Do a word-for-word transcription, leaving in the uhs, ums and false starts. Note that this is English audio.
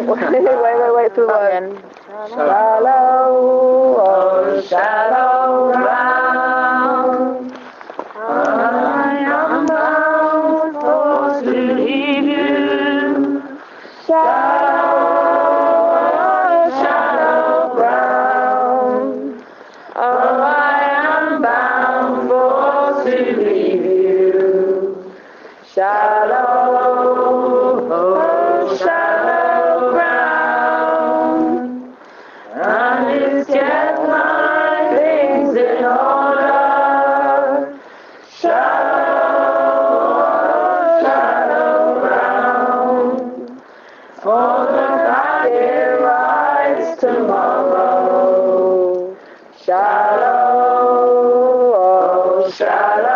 wait, wait, wait, too long. Shallow, oh, shallow ground. I am bound for to leave you. Shallow, shallow ground. Oh, I am bound for to leave you. Shallow, oh, shallow ground. I need to get my things in order. Shallow, shallow ground. For the tide rise tomorrow. Shallow, oh, shallow.